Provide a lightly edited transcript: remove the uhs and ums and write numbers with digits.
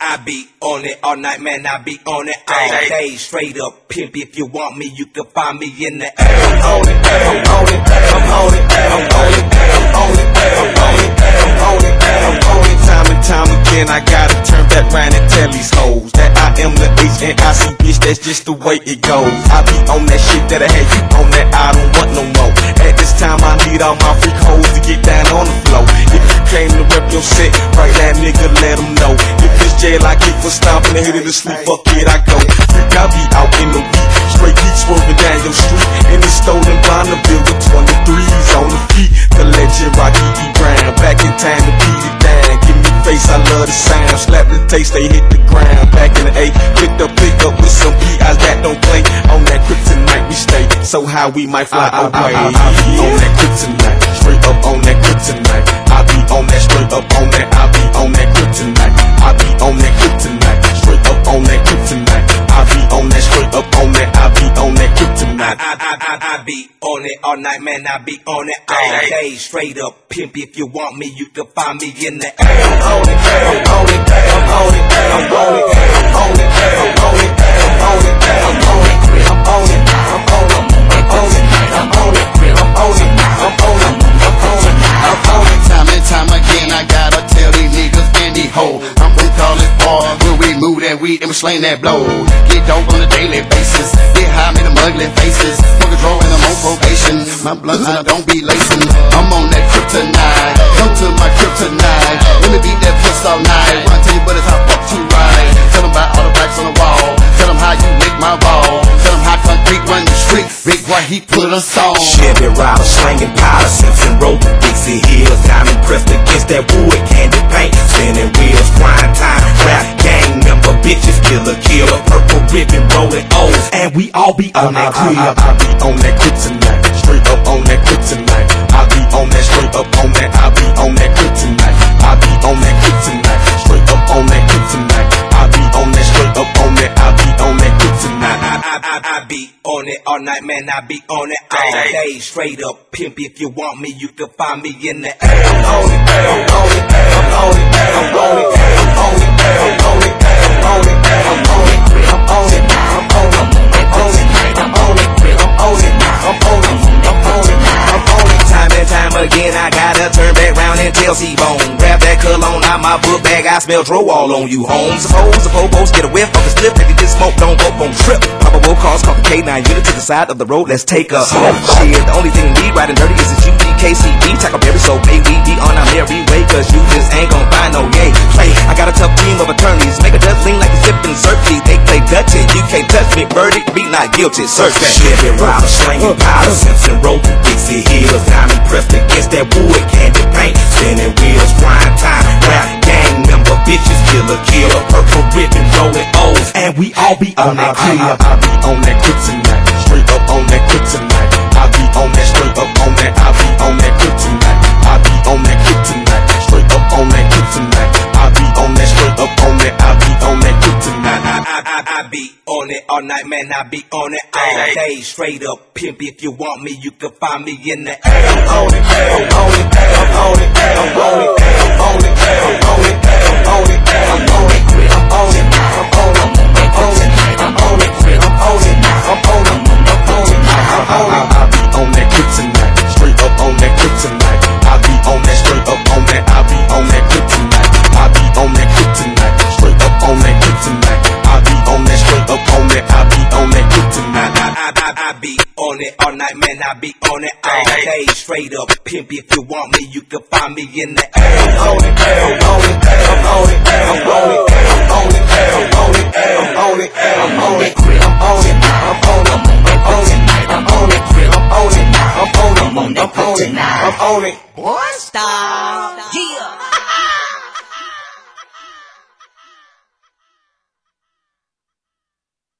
I be on it all night, man, I be on it all day. Straight up pimp, if you want me, you can find me in the air. I'm on it, I'm on it, I'm on it, I'm on it, I'm on it, I'm on it, I'm on it, I'm on it. Time and time again, I gotta turn back round and tell these hoes that I am the HNIC bitch, that's just the way it goes. I be on that shit that I had you on that I don't want no more. At this time, I need all my freak hoes to get down on the floor. If you came to rep your set, right that nigga, let them know. If it's jail, I keep for stomping and hitting the sleep, fuck it, I go. Freak, I be out in the beat, straight heat swerving down your street. In the stolen Bonneville with 23s on the feet. The legend Rocky E. Brown, back in time to beat it down. Give me face, I love the sound. Slap the taste, they hit the ground. Back in the A, pick up with some P.I.s that don't play. On that kryptonite we stay, so high we might fly away. I be on that kryptonite, straight up on that kryptonite. I be on that, straight up on that. I be on that kryptonite. I be on that kryptonite, straight up on that kryptonite. I be on that, straight up on that. I be on that kryptonite. I be on it all night, man, I be on it all day. Straight up pimp, if you want me, you can find me in the air. I'm on it, I'm on it, I'm on it, I'm on it, I'm on it, I'm on it, I'm on it, I'm on it, I'm on it, I'm on it, I'm on it, I'm on it, I'm on it, I'm on it, I'm on it. Time and time again, I gotta tell these niggas and these hoes, I'm from College Park, where we move that weed and we slang that blow. Get dope on a daily basis, get high, make them ugly faces. Fuck a draw and I'm on probation, my blunts and I don't be lacing. I'm on that kryptonite, come to my kryptonite. Let me beat that puss all night, run to you but it's hot fuck to ride. Tell them about all the blacks on the wall, tell them how you lick my ball. Tell them how concrete run the street, big boy he put us on. Chevy rider slanging powder, Simpson road to Dixie Hills. Diamond pressed against that wood, candy paint, spinning wheels, prime time, rap gang member, bitches, killer, purple ribbon, rolling O's, and we all be on that crib. I be on that kryptonite, straight up on that kryptonite. I be on that, straight up on that. I be on that kryptonite. I be on that kryptonite, straight up on that kryptonite. I be on that, straight up on that. I be on that kryptonite. I be on it all night, man, I be on it all day. Straight up pimp, if you want me, you can find me in the air. I'm on it, I'm on it, I'm on it, I'm on it, I'm on it, I'm on it, I'm on it, I'm on it, I'm on it, I'm on it, I'm on it, I'm on it, I'm on it, I'm on it, I'm on it, I'm on it. Time and time again, I gotta turn back round and tell C-Bone. Grab that cologne out my book bag, I smell dro all on you, home. Suppose the popos get a whiff of the slip, if you just smoke, don't go on trip. Probable cause, call the K9 unit to the side of the road, let's take a home. Shit, the only thing we riding dirty is this UGKCB. Tackleberry, so may we be on our merry way, cause you just ain't gon' find no yay. Play, I got a tough team of attorneys, make a judge lean like a sippin' surfy. They play Dutch and you can't touch me, verdict, be not guilty, search that. Chevy rider, slanging powder, Simpson road to Dixie Hills. Diamond pressed against that wood, candy paint, spinning wheels, prime time, rap gang member, bitches, killer, purple ribbon, rolling O's, and we all be on that crib. I be on that kryptonite, straight up on that kryptonite. I be on that, straight up on that. I be on that kryptonite. I be on that kryptonite, straight up on that kryptonite. I be on that, straight up on that. I be on that kryptonite. I be on it all night, man, I be on it all day. Straight up pimp, if you want me, you can find me in the air. I'm on it, I'm on it, I'm on it, I'm on it, I'm on it, I'm on it, I'm on it, I'm on it, I'm on it, I'm on it, I'm on it, I'm on it, I'm on it, I'm on it, I'm on it, I'm on it. I be on that kryptonite, straight up on that kryptonite. I be on that, straight up on that. I be on that kryptonite. I be on that kryptonite, straight up on that kryptonite. I be on that, straight up on that. I be on that kryptonite. I be on it all night, man, I be on it all day. Straight up pimp, if you want me, you can find me in the air. I'm on it, I'm on it, I'm on it, I'm on it, I'm on it, I'm on it, I'm on it, I'm on it, I'm on it, I'm on it, I'm on it, I'm on it, I'm on it, I'm on it, I'm on it, I'm on it. Boy, stop. Yeah.